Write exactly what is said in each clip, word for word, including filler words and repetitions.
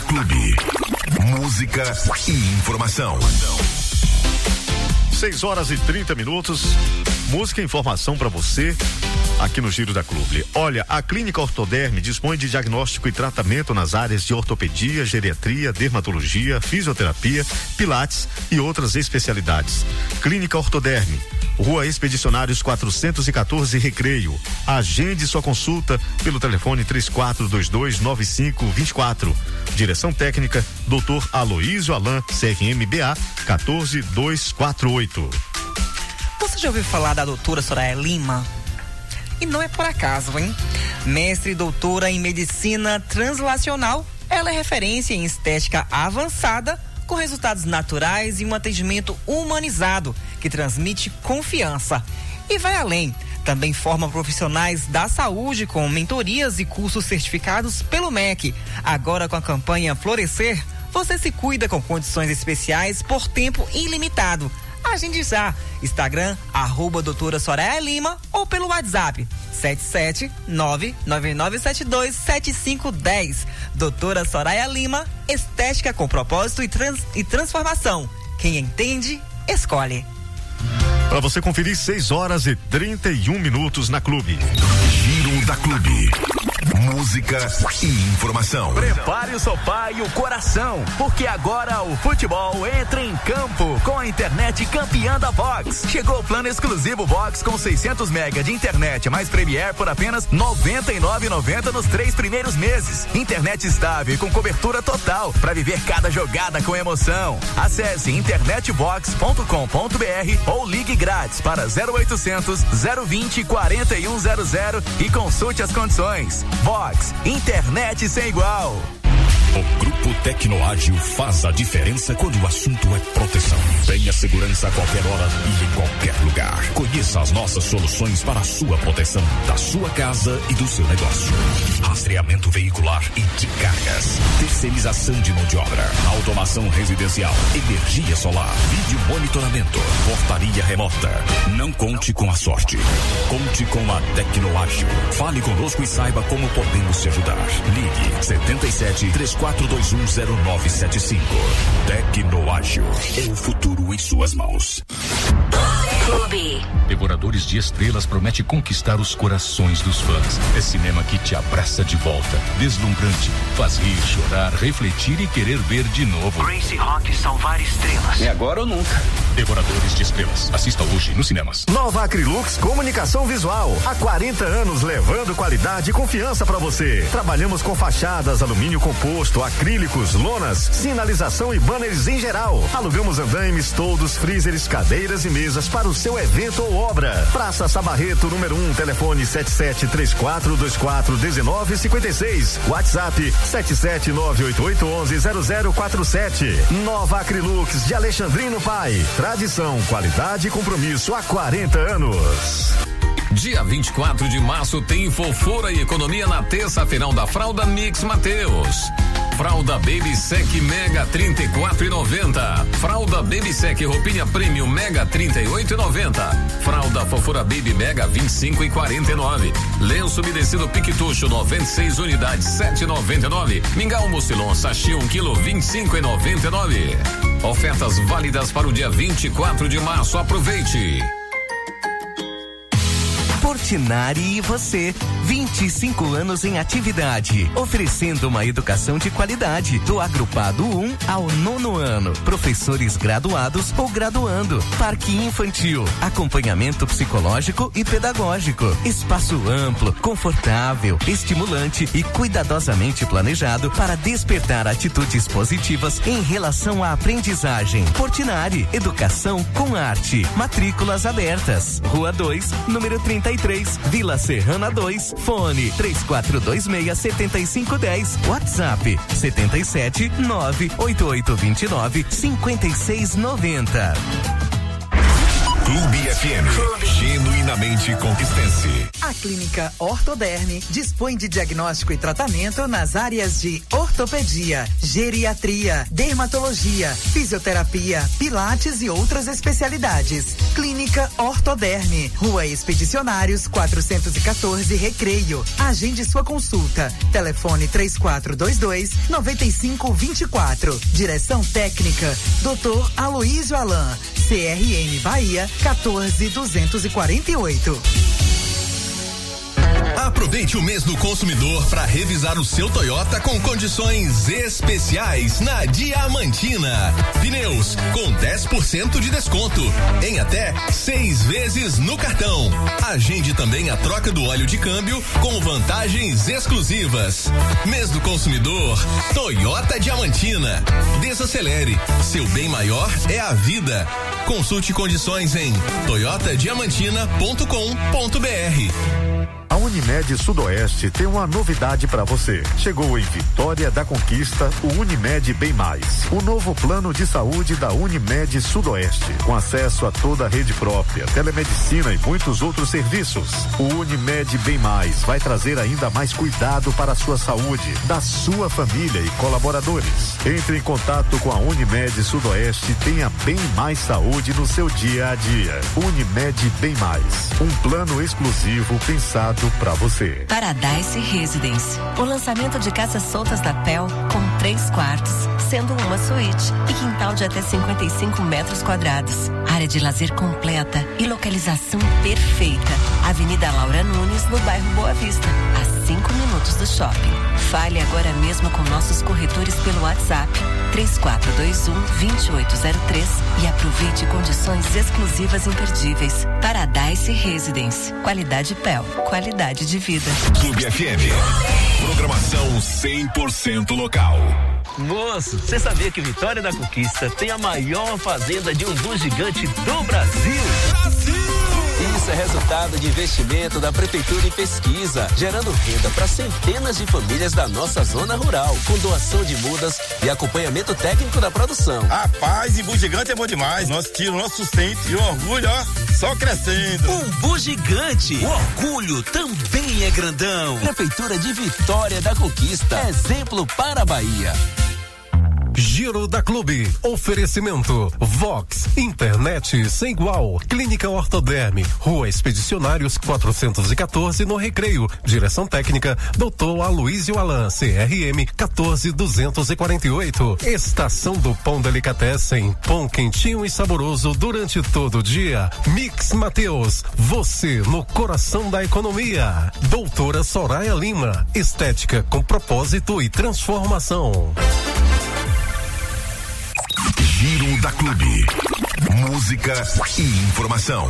Clube. Música e informação. seis horas e trinta minutos. Música e informação para você aqui no Giro da Clube. Olha, a Clínica Ortoderme dispõe de diagnóstico e tratamento nas áreas de ortopedia, geriatria, dermatologia, fisioterapia, pilates e outras especialidades. Clínica Ortoderme, Rua Expedicionários quatrocentos e quatorze, Recreio. Agende sua consulta pelo telefone três quatro dois dois nove cinco dois quatro. Direção técnica, doutor Aloísio Alan, C R M B A quatorze dois quatro oito. Você já ouviu falar da doutora Soraya Lima? E não é por acaso, hein? Mestre e doutora em medicina translacional, ela é referência em estética avançada, com resultados naturais e um atendimento humanizado, que transmite confiança. E vai além, também forma profissionais da saúde com mentorias e cursos certificados pelo M E C. Agora com a campanha Florescer, você se cuida com condições especiais por tempo ilimitado. Agende já. Instagram, arroba doutora Soraya Lima ou pelo WhatsApp sete sete nove nove nove sete dois sete cinco um zero. Doutora Soraya Lima, estética com propósito e, trans, e transformação. Quem entende, escolhe. Para você conferir, seis horas e trinta e um minutos na Clube. Giro da Clube. Música e informação. Prepare o sofá e o coração, porque agora o futebol entra em campo com a internet campeã da Vox. Chegou o plano exclusivo Vox com seiscentos mega de internet mais Premiere por apenas noventa e nove reais e noventa centavos nos três primeiros meses. Internet estável e com cobertura total para viver cada jogada com emoção. Acesse internet vox ponto com ponto br ou ligue grátis para zero oitocentos, zero vinte, quarenta e um zero zero e consulte as condições. Vox, internet sem igual. O Grupo Tecnoágil faz a diferença quando o assunto é proteção. Tenha segurança a qualquer hora e em qualquer lugar. Conheça as nossas soluções para a sua proteção, da sua casa e do seu negócio. Rastreamento veicular e de cargas. Terceirização de mão de obra. Automação residencial. Energia solar. Vídeo monitoramento. Portaria remota. Não conte com a sorte. Conte com a Tecnoágil. Fale conosco e saiba como podemos te ajudar. Ligue setenta e sete, três quatro dois um, zero nove sete cinco. Tecnoágil. É o futuro em suas mãos. Clube. Devoradores de Estrelas promete conquistar os corações dos fãs. É cinema que te abraça de volta. Deslumbrante. Faz rir, chorar, refletir e querer ver de novo. Gracie Rock salvar estrelas. É agora ou nunca. Devoradores de Estrelas. Assista hoje nos cinemas. Nova Acrylux Comunicação Visual. Há quarenta anos levando qualidade e confiança para você. Trabalhamos com fachadas, alumínio composto, acrílicos, lonas, sinalização e banners em geral. Alugamos andaimes, toldos, freezers, cadeiras e mesas para o seu evento ou obra. Praça Sabarreto, número um, telefone sete sete três quatro dois quatro um nove cinco seis. WhatsApp sete sete nove oito oito um um zero zero quatro sete. Nova Acrylux de Alexandrino Pai. Tradição, qualidade e compromisso há quarenta anos. Dia vinte e quatro de março tem fofura e economia na terça-feirão da Fralda Mix Mateus. Fralda Baby Sec Mega trinta e quatro reais e noventa centavos. Fralda Baby Sec Roupinha Premium Mega trinta e oito reais e noventa centavos. Fralda Fofura Baby Mega vinte e cinco reais e quarenta e nove centavos. Lenço umedecido Piquetucho noventa e seis unidades sete reais e noventa e nove centavos. Mingau Mucilon Sachê um quilo vinte e cinco reais e noventa e nove centavos. Ofertas válidas para o dia vinte e quatro de março. Aproveite. Portinari e você, vinte e cinco anos em atividade, oferecendo uma educação de qualidade, do agrupado um ao nono ano, professores graduados ou graduando, parque infantil, acompanhamento psicológico e pedagógico, espaço amplo, confortável, estimulante e cuidadosamente planejado para despertar atitudes positivas em relação à aprendizagem. Portinari, educação com arte, matrículas abertas, Rua dois, número trinta e três, Vila Serrana dois, fone três quatro dois seis, sete cinco um zero, WhatsApp setenta e sete, nove oito oito dois nove, cinco seis nove zero. Clube F M, genuinamente conquistense. A Clínica Ortoderme dispõe de diagnóstico e tratamento nas áreas de ortopedia, geriatria, dermatologia, fisioterapia, pilates e outras especialidades. Clínica Ortoderme, Rua Expedicionários quatrocentos e quatorze, Recreio. Agende sua consulta. Telefone três quatro dois dois, nove cinco dois quatro. Direção técnica, doutor Aloísio Alain. C R M Bahia quatorze duzentos e quarenta e oito. Aproveite o mês do consumidor para revisar o seu Toyota com condições especiais na Diamantina. Pneus com dez por cento de desconto em até seis vezes no cartão. Agende também a troca do óleo de câmbio com vantagens exclusivas. Mês do consumidor, Toyota Diamantina. Desacelere, seu bem maior é a vida. Consulte condições em toyota diamantina ponto com ponto b r. A Unimed Sudoeste tem uma novidade para você. Chegou em Vitória da Conquista o Unimed Bem Mais, o novo plano de saúde da Unimed Sudoeste, com acesso a toda a rede própria, telemedicina e muitos outros serviços. O Unimed Bem Mais vai trazer ainda mais cuidado para a sua saúde, da sua família e colaboradores. Entre em contato com a Unimed Sudoeste e tenha bem mais saúde no seu dia a dia. Unimed Bem Mais, um plano exclusivo pensado para você. Paradise Residence, o lançamento de casas soltas da P E L com três quartos, sendo uma suíte e quintal de até cinquenta e cinco metros quadrados. Área de lazer completa e localização perfeita. Avenida Laura Nunes, no bairro Boa Vista, a cinco minutos do shopping. Fale agora mesmo com nossos corretores pelo WhatsApp três quatro dois um, dois oito zero três e aproveite condições exclusivas imperdíveis. Paradise Residence, qualidade P E L, qualidade de vida. Clube F M, programação cem por cento local. Moço, você sabia que Vitória da Conquista tem a maior fazenda de umbu gigante do Brasil? Brasil! Isso é resultado de investimento da Prefeitura em pesquisa, gerando renda para centenas de famílias da nossa zona rural, com doação de mudas e acompanhamento técnico da produção. Rapaz, umbu gigante é bom demais. Nós tiramos nosso sustento e o orgulho, ó, só crescendo. Umbu gigante, o orgulho também é grandão. Prefeitura de Vitória da Conquista, exemplo para a Bahia. Giro da Clube. Oferecimento Vox, internet sem igual. Clínica Ortoderme, Rua Expedicionários quatrocentos e quatorze, no Recreio. Direção técnica doutor Aloísio Alain, C R M quatorze duzentos e quarenta e oito. Estação do Pão Delicatessen, pão quentinho e saboroso durante todo o dia. Mix Mateus, você no coração da economia. Doutora Soraya Lima, estética com propósito e transformação. Giro da Clube. Música e informação.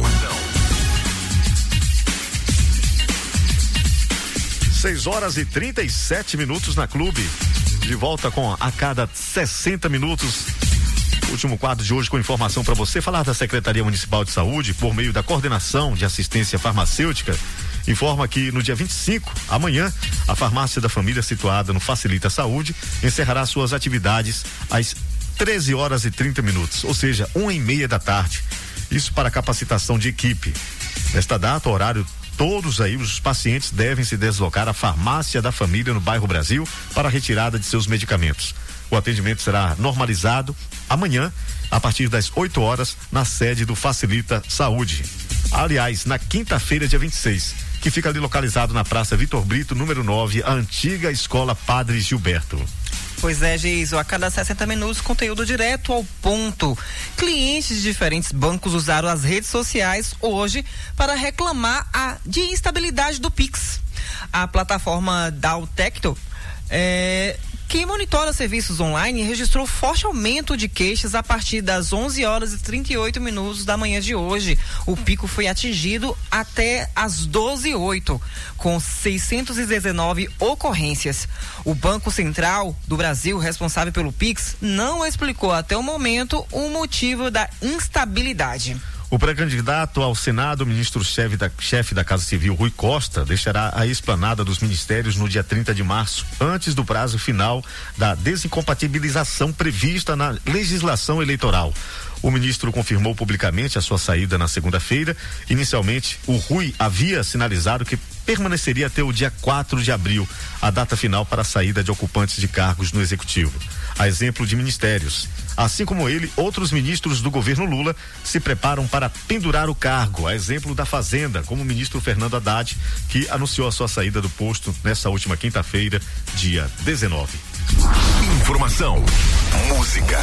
seis horas e trinta e sete minutos na Clube. De volta com a cada sessenta minutos. Último quadro de hoje com informação para você. Falar da Secretaria Municipal de Saúde, por meio da Coordenação de Assistência Farmacêutica, informa que no dia vinte e cinco, amanhã, a Farmácia da Família, situada no Facilita Saúde, encerrará suas atividades às treze horas e trinta minutos, ou seja, uma e meia da tarde. Isso para capacitação de equipe. Nesta data, horário, todos aí os pacientes devem se deslocar à Farmácia da Família no bairro Brasil para a retirada de seus medicamentos. O atendimento será normalizado amanhã, a partir das oito horas, na sede do Facilita Saúde. Aliás, na quinta-feira, dia vinte e seis, que fica ali localizado na Praça Vitor Brito, número nove, a antiga Escola Padre Gilberto. Pois é, Geiso, a cada sessenta minutos, conteúdo direto ao ponto. Clientes de diferentes bancos usaram as redes sociais hoje para reclamar a de instabilidade do Pix. A plataforma Daltecto, é, que monitora serviços online, registrou forte aumento de queixas a partir das onze horas e trinta e oito minutos da manhã de hoje. O pico foi atingido até as doze e oito, com seiscentas e dezenove ocorrências. O Banco Central do Brasil, responsável pelo Pix, não explicou até o momento o motivo da instabilidade. O O pré-candidato ao Senado, o ministro-chefe da, chefe da Casa Civil, Rui Costa, deixará a esplanada dos ministérios no dia trinta de março, antes do prazo final da desincompatibilização prevista na legislação eleitoral. O ministro confirmou publicamente a sua saída na segunda-feira. Inicialmente, o Rui havia sinalizado que permaneceria até o dia quatro de abril, a data final para a saída de ocupantes de cargos no Executivo. A exemplo de ministérios. Assim como ele, outros ministros do governo Lula se preparam para pendurar o cargo, a exemplo da Fazenda, como o ministro Fernando Haddad, que anunciou a sua saída do posto nessa última quinta-feira, dia dezenove. Informação, música,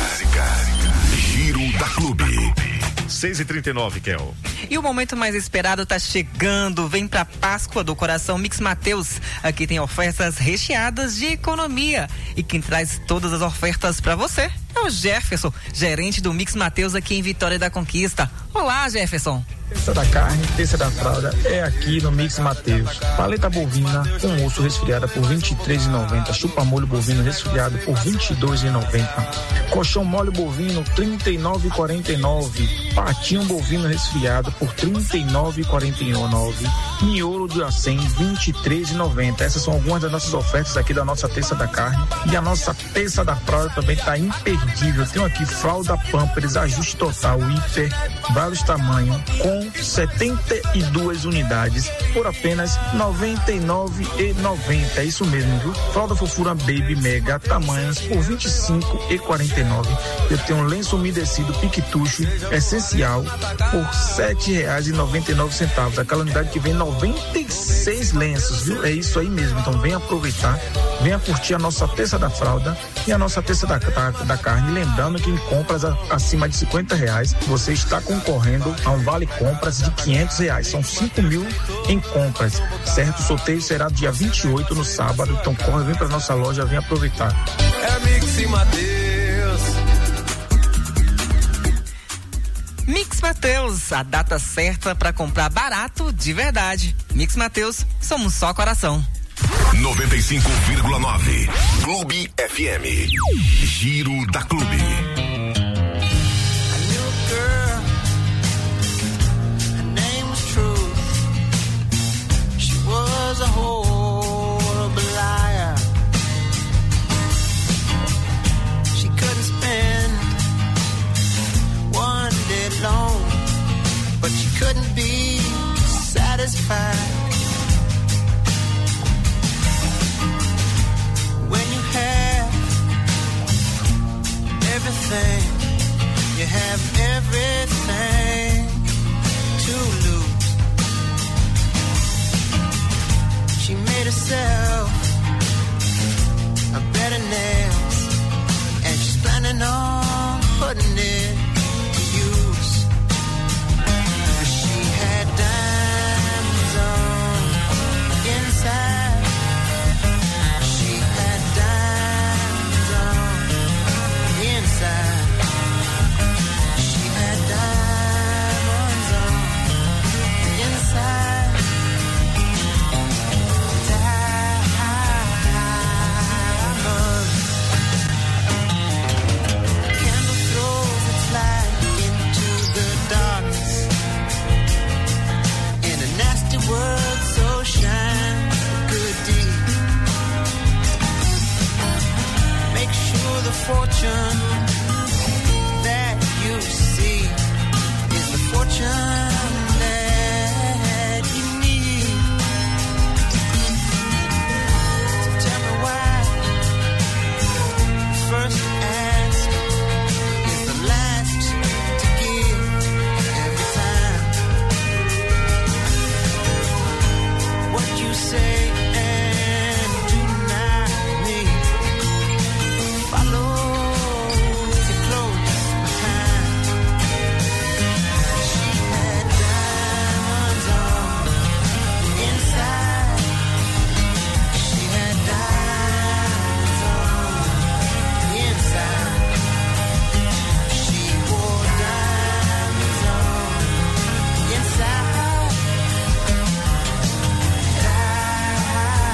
Giro da Clube. seis e trinta e nove, Kel. E o momento mais esperado tá chegando. Vem pra Páscoa do Coração Mix Mateus. Aqui tem ofertas recheadas de economia. E quem traz todas as ofertas pra você é o Jefferson, gerente do Mix Mateus aqui em Vitória da Conquista. Olá, Jefferson. Terça da carne, terça da fralda é aqui no Mix Mateus. Paleta bovina com osso resfriada por vinte e três reais e noventa centavos. Chupa molho bovino resfriado por vinte e dois reais e noventa centavos. Colchão mole bovino trinta e nove reais e quarenta e nove centavos. Patinho bovino resfriado por trinta e nove reais e quarenta e nove centavos. Miolo de acém vinte e três reais e noventa centavos. Essas são algumas das nossas ofertas aqui da nossa terça da carne. E a nossa terça da fralda também está imperdível. Tenho aqui fralda Pampers, ajuste total, hiper, vários tamanhos, com setenta e duas unidades por apenas noventa e nove reais e noventa centavos. É isso mesmo, viu? Fralda fofura Baby Mega, tamanhos por vinte e cinco reais e quarenta e nove centavos. Eu tenho um lenço umedecido piquetucho essencial por sete reais e noventa e nove centavos. Aquela unidade que vem noventa e seis lenços, viu? É isso aí mesmo. Então vem aproveitar, venha curtir a nossa terça da fralda e a nossa terça da, da, da carne. Lembrando que em compras a, acima de cinquenta reais você está concorrendo a um vale compras de quinhentos reais. São cinco mil em compras, certo? O sorteio será dia vinte e oito no sábado. Então corre, vem para nossa loja, vem aproveitar. É Mix Mateus. Mix Mateus, a data certa para comprar barato de verdade. Mix Mateus, somos só coração. noventa e cinco vírgula nove Clube F M. Giro da Clube. Was a horrible liar. She couldn't spend one day alone, but she couldn't be satisfied. When you have everything, you have everything to lose. She made herself a bed of nails, and she's planning on putting it to use. She had diamonds on inside. She had diamonds on inside. She had diamonds on inside. World so shine good deed. Make sure the fortune that you see is the fortune that you need. So tell me why first ask is the last to give every time. What you say and do not need. Follow too close behind. She had diamonds on inside. She had diamonds on inside. She wore diamonds on inside.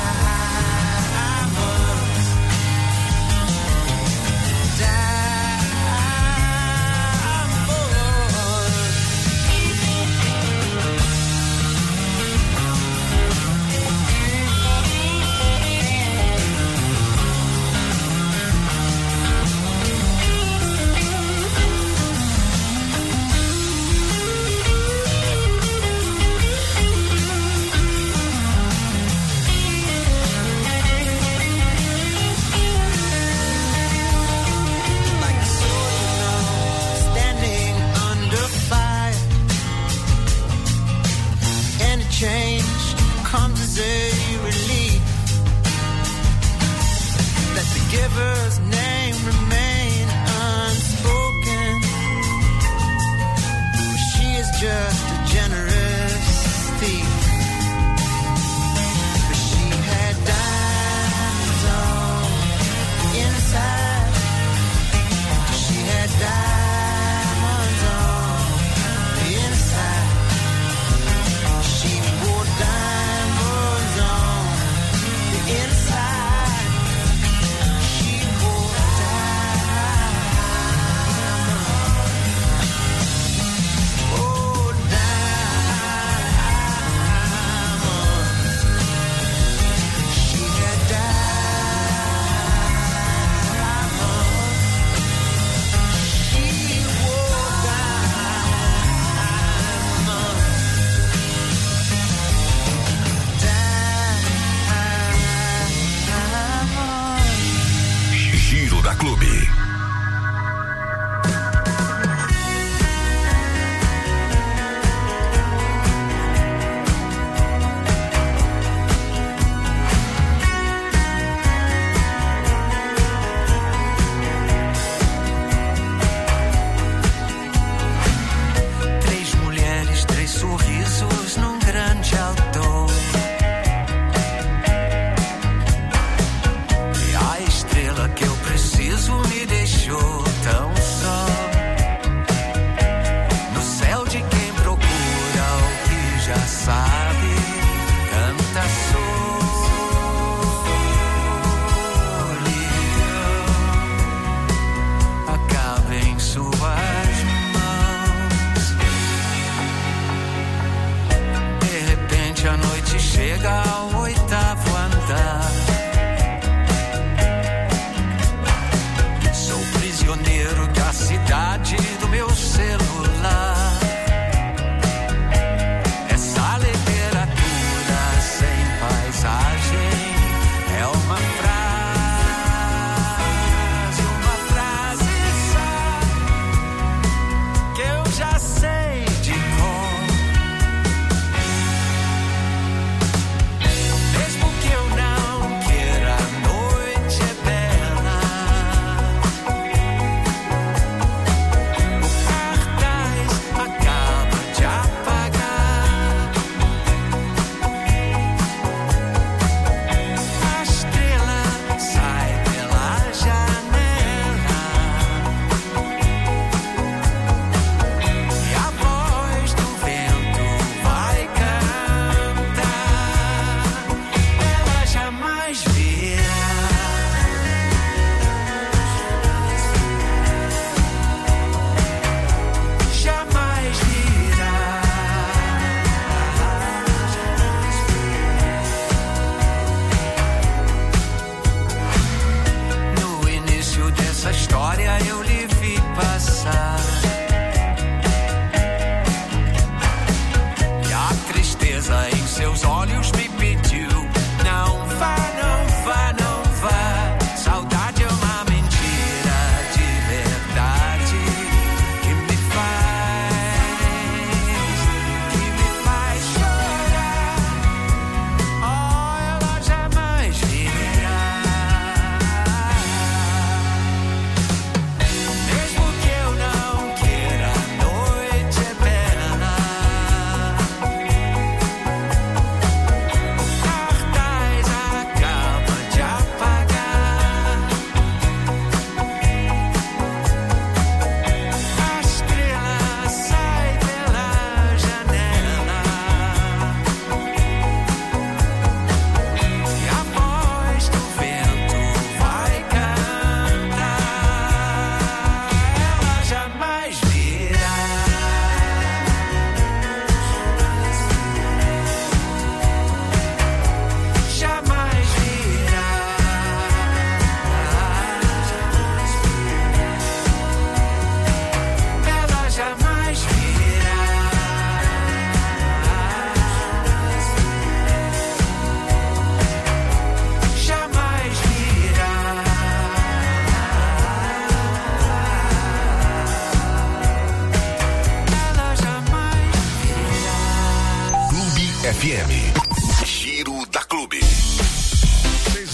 arms as a relief. Let the giver's name remain unspoken. She is just a generous thief. But she had diamonds on the inside. She had diamonds on the inside. She wore diamonds on the inside. She wore diamonds. Oh, diamonds.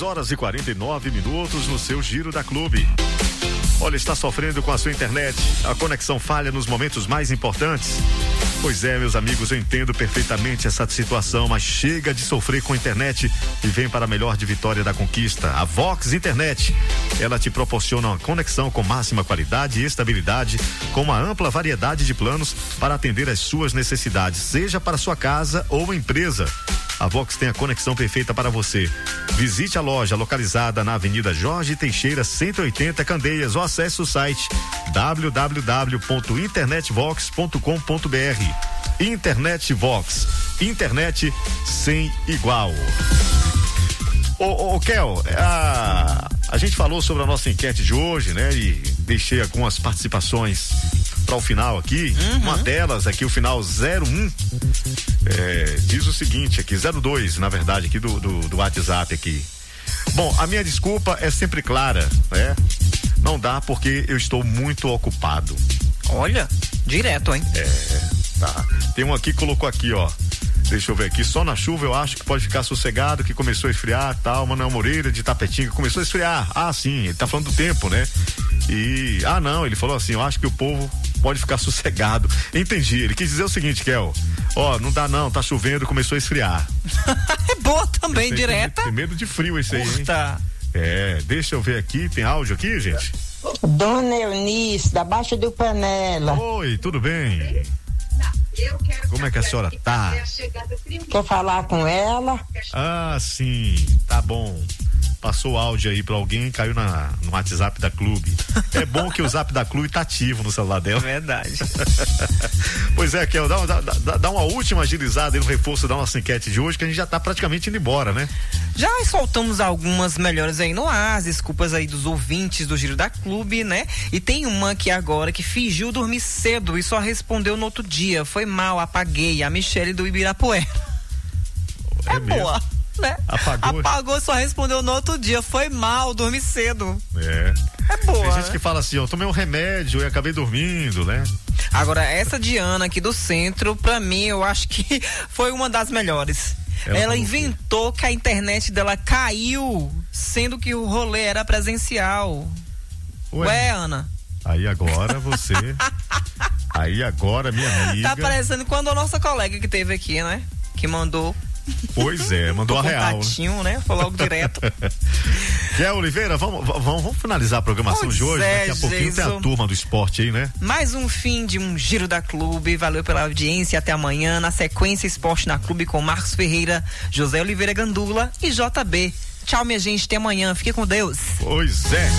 horas e quarenta e nove minutos no seu Giro da Clube. Olha, está sofrendo com a sua internet? A conexão falha nos momentos mais importantes? Pois é, meus amigos, eu entendo perfeitamente essa situação, mas chega de sofrer com a internet e vem para a melhor de Vitória da Conquista, a Vox Internet. Ela te proporciona uma conexão com máxima qualidade e estabilidade, com uma ampla variedade de planos para atender às suas necessidades, seja para sua casa ou empresa. A Vox tem a conexão perfeita para você. Visite a loja localizada na Avenida Jorge Teixeira, cento e oitenta, Candeias, ou acesse o site w w w ponto internetvox ponto com ponto b r. Internet Vox, internet sem igual. Ô, ô, ô Kel, a, a gente falou sobre a nossa enquete de hoje, né? E deixei algumas participações para o final aqui. Uhum. Uma delas aqui, o final zero um, é, diz o seguinte aqui, zero dois, na verdade, aqui do, do, do WhatsApp aqui. Bom, a minha desculpa é sempre clara, né? Não dá porque eu estou muito ocupado. Olha, direto, hein? É, tá. Tem um aqui que colocou aqui, ó. Deixa eu ver aqui, só na chuva eu acho que pode ficar sossegado, que começou a esfriar, tal. Manuel Moreira de Tapetinga, começou a esfriar. Ah, sim, ele tá falando do tempo, né? E, ah não, ele falou assim, eu acho que o povo pode ficar sossegado. Entendi, ele quis dizer o seguinte, Kel, ó, não dá não, tá chovendo, começou a esfriar. É boa também, direta. Tem, tem medo de frio esse aí, Curta. hein? É, deixa eu ver aqui, tem áudio aqui, gente? Dona Eunice, da Baixa do Panela. Oi, tudo bem? Como é que a senhora tá? Quer falar com ela? Ah, sim, tá bom. Passou o áudio aí pra alguém, caiu na, no WhatsApp da Clube. É bom que o Zap da Clube tá ativo no celular dela. Verdade. Pois é, Kel, dá, dá, dá uma última agilizada aí no reforço da nossa enquete de hoje, que a gente já tá praticamente indo embora, né? Já soltamos algumas melhores aí no ar, as desculpas aí dos ouvintes do Giro da Clube, né? E tem uma aqui agora que fingiu dormir cedo e só respondeu no outro dia. Foi mal, apaguei. A Michele do Ibirapuera. É, é boa. Né? Apagou. Apagou, só respondeu no outro dia. Foi mal, dormi cedo. É. É boa. Tem gente né? que fala assim, ó, tomei um remédio e acabei dormindo, né? Agora, essa Diana aqui do centro, pra mim, eu acho que foi uma das melhores. Ela, Ela inventou que a internet dela caiu, sendo que o rolê era presencial. Ué, Ué Ana? Aí agora você. Aí agora, minha amiga. Tá parecendo quando a nossa colega que teve aqui, né? Que mandou. Pois é, mandou a real. Contatinho, né? Foi logo direto. Kel Oliveira, vamos, vamos, vamos finalizar a programação pois de hoje. É, Daqui a pouquinho Jesus. Tem a turma do esporte aí, né? Mais um fim de um Giro da Clube. Valeu pela audiência. Até amanhã. Na sequência, Esporte na Clube com Marcos Ferreira, José Oliveira Gandula e J B. Tchau, minha gente. Até amanhã. Fique com Deus. Pois é.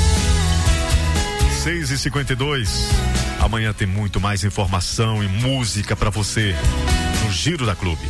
seis e cinquenta e dois. Amanhã tem muito mais informação e música pra você no Giro da Clube.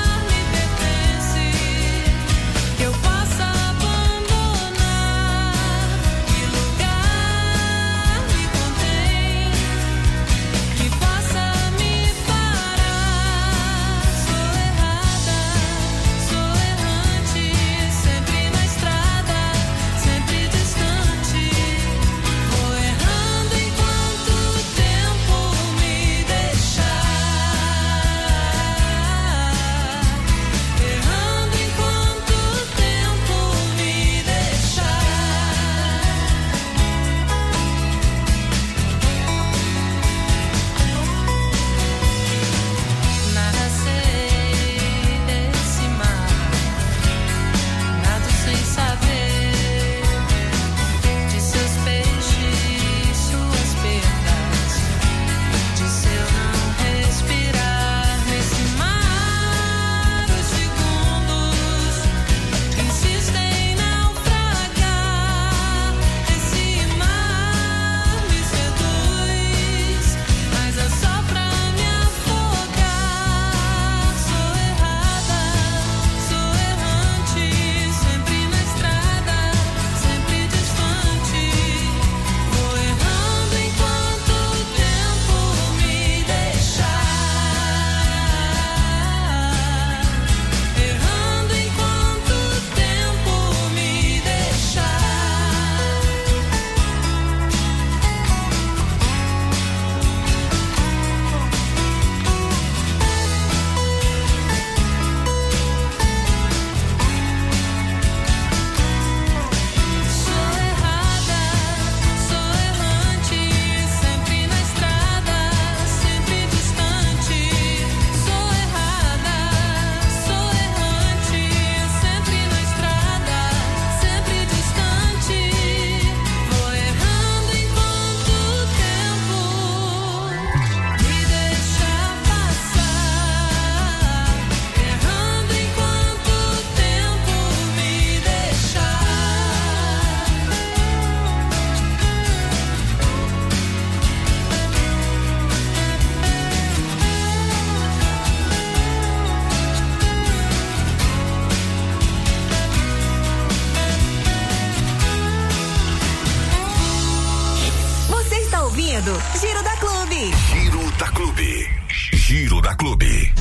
Eu posso abandonar. ouvindo Giro da Clube. Giro da Clube. Giro da Clube.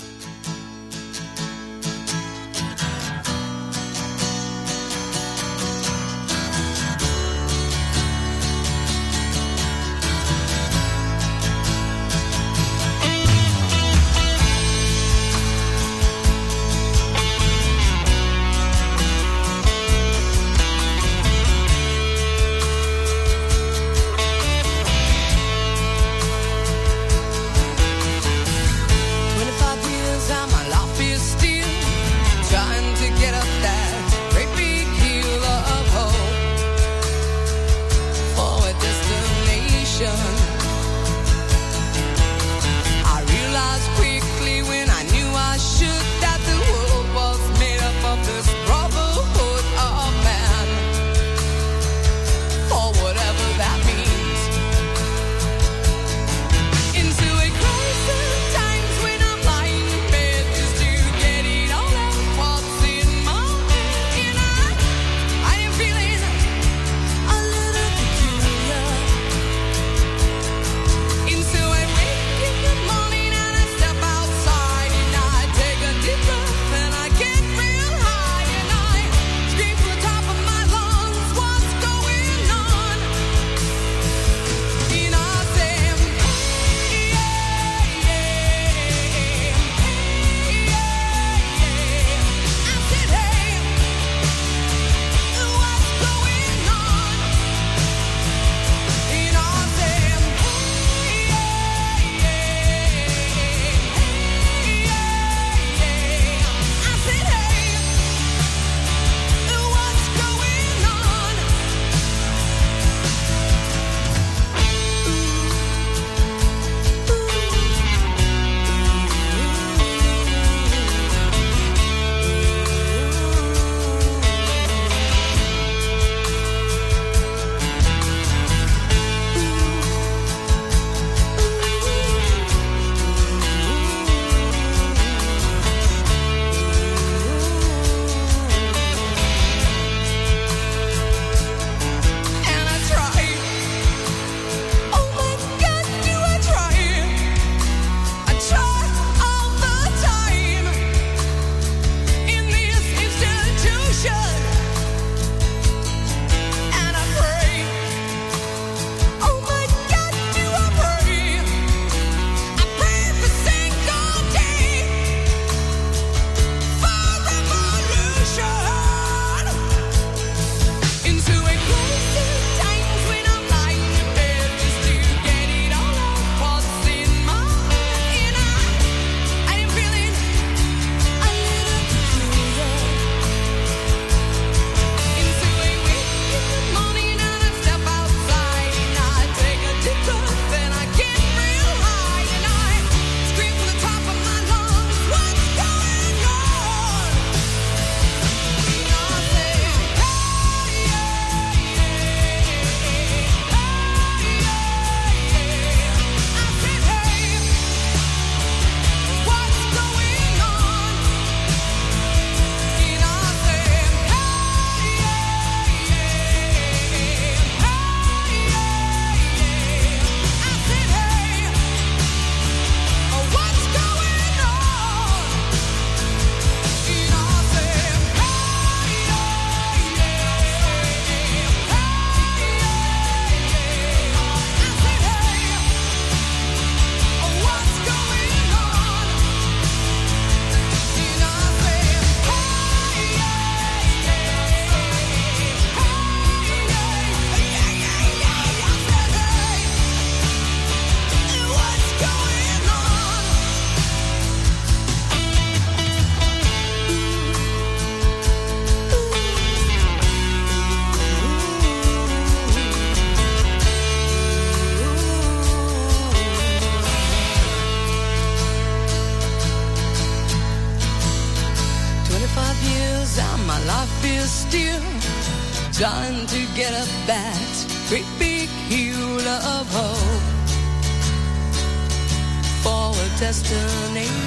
trying to get up that great big hill of hope for a destination.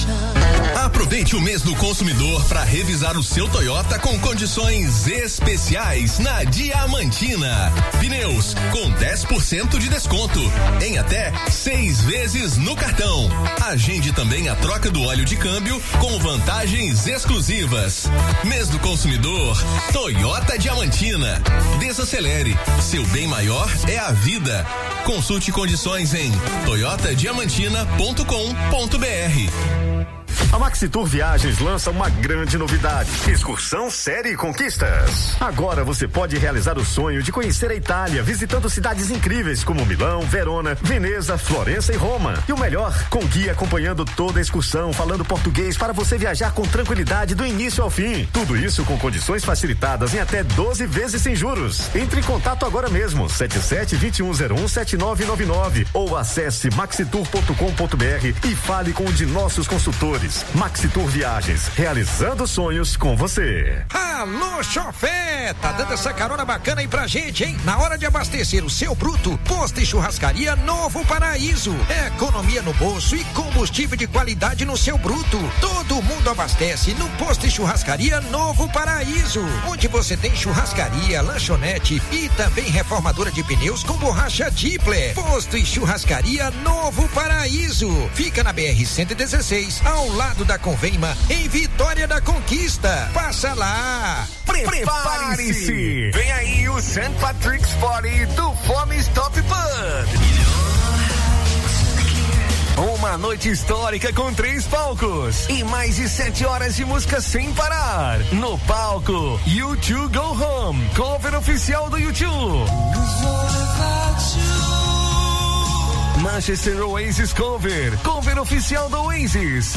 Aproveite o mês do consumidor para revisar o seu Toyota com condições especiais na Diamantina. Pneus com dez por cento de desconto em até seis vezes no cartão. Agende também a troca do óleo de câmbio com vantagens exclusivas. Mês do consumidor, Toyota Diamantina. Desacelere, seu bem maior é a vida. Consulte condições em toyota diamantina ponto com ponto br. A Maxitur Viagens lança uma grande novidade: Excursão Série Conquistas. Agora você pode realizar o sonho de conhecer a Itália, visitando cidades incríveis como Milão, Verona, Veneza, Florença e Roma. E o melhor, com guia acompanhando toda a excursão, falando português para você viajar com tranquilidade do início ao fim. Tudo isso com condições facilitadas em até doze vezes sem juros. Entre em contato agora mesmo, sete sete, dois um zero um, sete nove nove nove, ou acesse maxitur ponto com ponto br e fale com um de nossos consultores. Maxitur Viagens, realizando sonhos com você. Alô, chofé! Tá dando essa carona bacana aí pra gente, hein? Na hora de abastecer o seu bruto, Posto e Churrascaria Novo Paraíso. Economia no bolso e combustível de qualidade no seu bruto. Todo mundo abastece no Posto e Churrascaria Novo Paraíso, onde você tem churrascaria, lanchonete e também reformadora de pneus com borracha Tipler. Posto e Churrascaria Novo Paraíso. Fica na B R cento e dezesseis, ao lado da Convema, em Vitória da Conquista. Passa lá. Prepare-se! Vem aí o Saint Patrick's Party do Fome Stop Pub. Uma noite histórica com três palcos e mais de sete horas de música sem parar. No palco, U dois Go Home, cover oficial do U dois. Manchester Oasis cover, cover oficial do Oasis.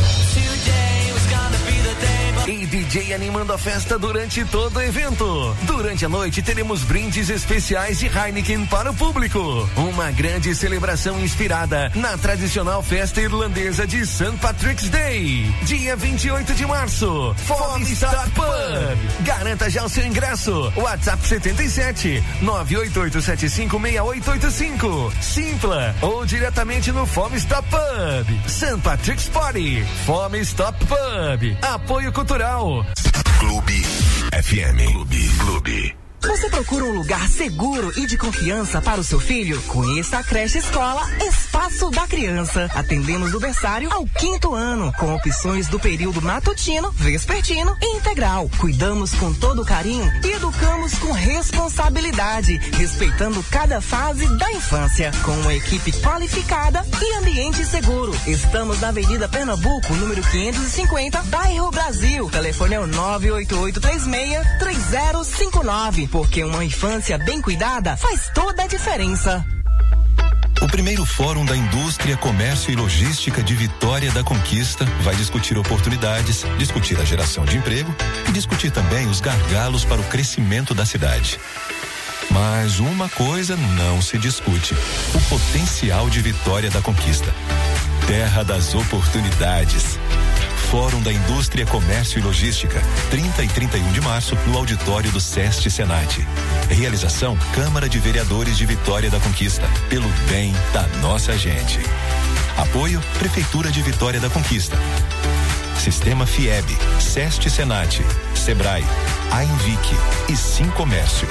E D J animando a festa durante todo o evento. Durante a noite teremos brindes especiais de Heineken para o público. Uma grande celebração inspirada na tradicional festa irlandesa de Saint Patrick's Day. Dia vinte e oito de março, Fome Stop Pub. Garanta já o seu ingresso. WhatsApp setenta e sete, nove oito oito sete cinco seis oito oito cinco. Simpla ou diretamente no Fome Stop Pub. Saint Patrick's Party. Fome Stop Pub. Apoio cultural. Clube F M. Clube. Clube. Você procura um lugar seguro e de confiança para o seu filho? Conheça a creche escola Espaço da Criança. Atendemos do berçário ao quinto ano, com opções do período matutino, vespertino e integral. Cuidamos com todo carinho e educamos com responsabilidade, respeitando cada fase da infância, com uma equipe qualificada e ambiente seguro. Estamos na Avenida Pernambuco, número quinhentos e cinquenta, bairro Brasil. Telefone é o nove oito oito três seis, três zero cinco nove. Porque uma infância bem cuidada faz toda a diferença. O primeiro Fórum da Indústria, Comércio e Logística de Vitória da Conquista vai discutir oportunidades, discutir a geração de emprego e discutir também os gargalos para o crescimento da cidade. Mas uma coisa não se discute: o potencial de Vitória da Conquista. Terra das oportunidades. Fórum da Indústria, Comércio e Logística, trinta e trinta e um de março, no auditório do SEST Senat. Realização Câmara de Vereadores de Vitória da Conquista, pelo bem da nossa gente. Apoio Prefeitura de Vitória da Conquista. Sistema FIEB, SEST Senat, Sebrae, Ainvic e Sim Comércio.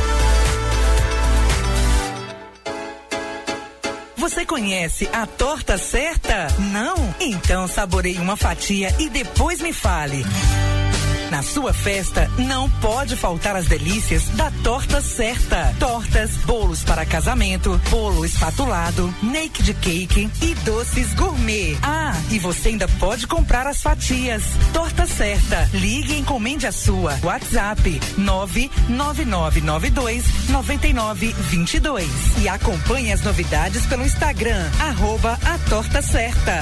Você conhece a torta certa? Não? Então saboreie uma fatia e depois me fale. Na sua festa, não pode faltar as delícias da Torta Certa. Tortas, bolos para casamento, bolo espatulado, naked cake e doces gourmet. Ah, e você ainda pode comprar as fatias. Torta Certa. Ligue e encomende a sua. WhatsApp nove nove nove nove dois nove nove dois dois. E acompanhe as novidades pelo Instagram, arroba a Torta Certa.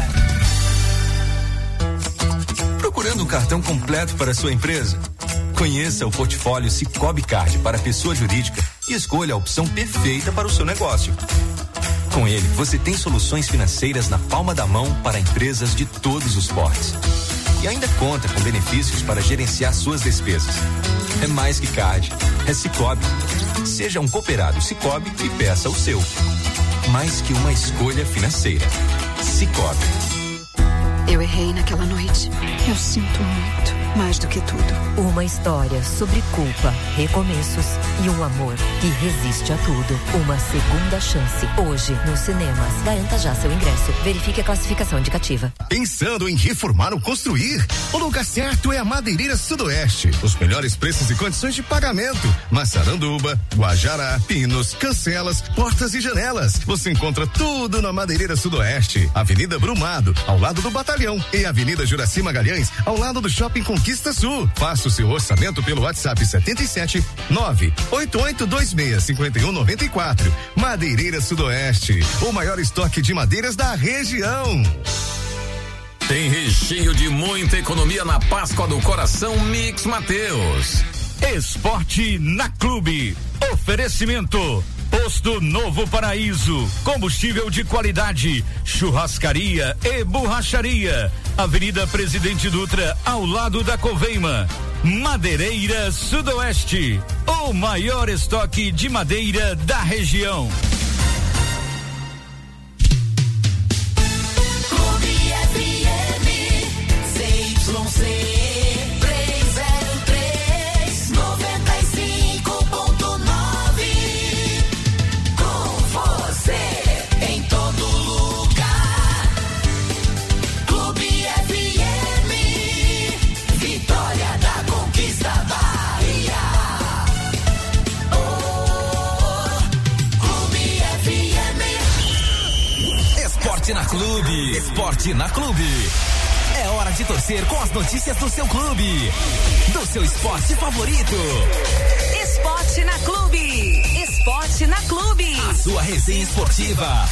Procurando um cartão completo para sua empresa? Conheça o portfólio Sicoob Card para pessoa jurídica e escolha a opção perfeita para o seu negócio. Com ele, você tem soluções financeiras na palma da mão para empresas de todos os portes. E ainda conta com benefícios para gerenciar suas despesas. É mais que card, é Sicoob. Seja um cooperado Sicoob e peça o seu. Mais que uma escolha financeira. Sicoob. Eu errei naquela noite. Eu sinto muito, mais do que tudo. Uma história sobre culpa, recomeços e um amor que resiste a tudo. Uma segunda chance. Hoje, nos cinemas. Garanta já seu ingresso. Verifique a classificação indicativa. Pensando em reformar ou construir? O lugar certo é a Madeireira Sudoeste. Os melhores preços e condições de pagamento. Massaranduba, Guajará, pinos, cancelas, portas e janelas. Você encontra tudo na Madeireira Sudoeste. Avenida Brumado, ao lado do Batalhão, e Avenida Juraci Magalhães, ao lado do Shopping Conquista Sul. Faça o seu orçamento pelo WhatsApp setenta e sete nove oito oito dois seis cinco um nove quatro. Madeireira Sudoeste, o maior estoque de madeiras da região. Tem recheio de muita economia na Páscoa do Coração Mix Mateus. Esporte na Clube. Oferecimento. Posto Novo Paraíso, combustível de qualidade, churrascaria e borracharia. Avenida Presidente Dutra, ao lado da Coveima. Madeireira Sudoeste, o maior estoque de madeira da região. Clube F M, C Y C. Esporte na Clube. Esporte na Clube. É hora de torcer com as notícias do seu clube. Do seu esporte favorito. Esporte na Clube. Esporte na Clube. A sua resenha esportiva.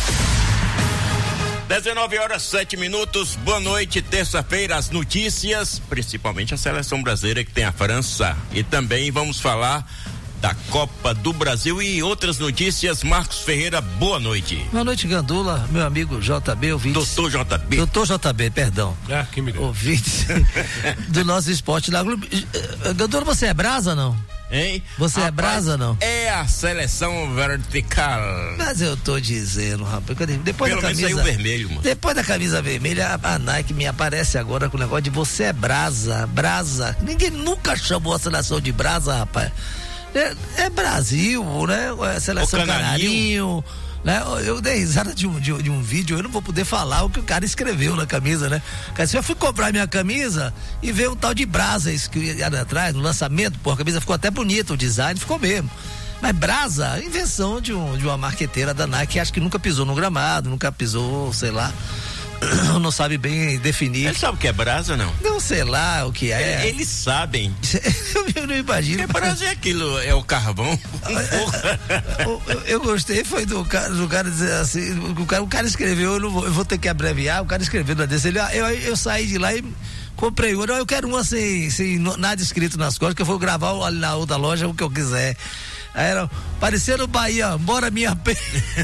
dezenove horas, sete minutos. Boa noite, terça-feira, as notícias, principalmente a seleção brasileira que tem a França. E também vamos falar da Copa do Brasil e outras notícias. Marcos Ferreira, boa noite. Boa noite, Gandula, meu amigo J B, ouvinte. Doutor J B. Doutor J B, perdão. Ah, que me deu. Ouvinte do nosso esporte na Globo. Gandula, você é brasa, não? Hein? Você rapaz, é brasa, não? É a seleção vertical. Mas eu tô dizendo, rapaz, depois Pelo da camisa, menos saiu vermelho, mano. Depois da camisa vermelha, a Nike me aparece agora com o negócio de você é brasa, brasa. Ninguém nunca chamou a seleção de brasa, rapaz. É, é Brasil, né? É seleção Canarinho, né? Eu dei risada de um, de, de um vídeo, eu não vou poder falar o que o cara escreveu na camisa, né? Assim, eu fui comprar minha camisa e veio um tal de brasa escrito atrás, no lançamento, pô, a camisa ficou até bonita, o design ficou mesmo. Mas brasa, invenção de, um, de uma marqueteira da Nike, acho que nunca pisou no gramado, nunca pisou, sei lá. Não sabe bem definir. Ele sabe o que é brasa, não? Não sei lá o que é. Eles sabem. Eu não imagino. Porque brasa é aquilo, é o carvão. eu, eu, eu gostei, foi do cara, do cara dizer assim, o cara, o cara escreveu, eu, não vou, eu vou ter que abreviar, o cara escreveu na desse, ele, eu, eu saí de lá e comprei uma, eu quero uma sem, sem nada escrito nas costas, que eu vou gravar ali na outra loja o que eu quiser. Aí era, parecendo Bahia, bora minha pe...